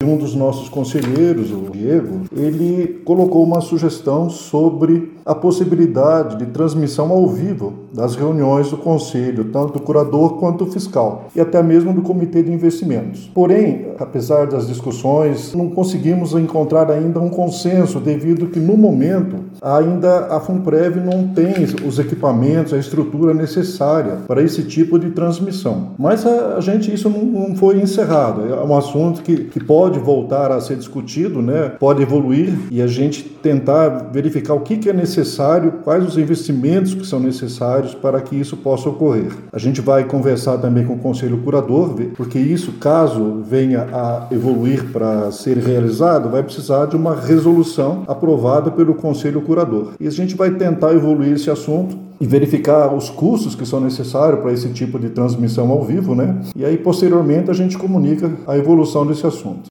um dos nossos conselheiros, o Diego, ele colocou uma sugestão sobre a possibilidade de transmissão ao vivo das reuniões do Conselho, tanto do curador quanto do fiscal, e até mesmo do Comitê de Investimentos. Porém, apesar das discussões, não conseguimos encontrar ainda um consenso, devido que, no momento, ainda a Funprev não tem os equipamentos, a estrutura necessária para esse tipo de transmissão. Mas isso não foi encerrado. É um assunto que pode voltar a ser discutido, né? Pode evoluir e a gente tentar verificar o que é necessário, quais os investimentos que são necessários para que isso possa ocorrer. A gente vai conversar também com o Conselho Curador, porque isso, caso venha a evoluir para ser realizado, vai precisar de uma resolução aprovada pelo Conselho Curador. E a gente vai tentar evoluir esse assunto e verificar os custos que são necessários para esse tipo de transmissão ao vivo, né? E aí, posteriormente, a gente comunica a evolução desse assunto.